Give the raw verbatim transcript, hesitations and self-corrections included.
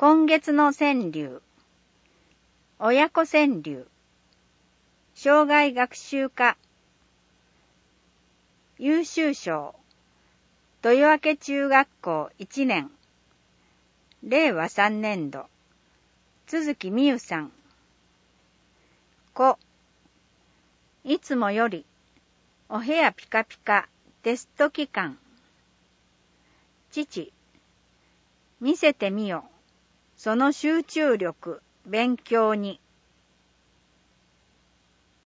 今月の川柳、親子川柳、生涯学習科、優秀賞、豊明中学校いちねん、れいわさんねんど、都築美優さん。子、いつもより、お部屋ピカピカ、テスト期間。父、見せてみよ、その集中力、勉強に。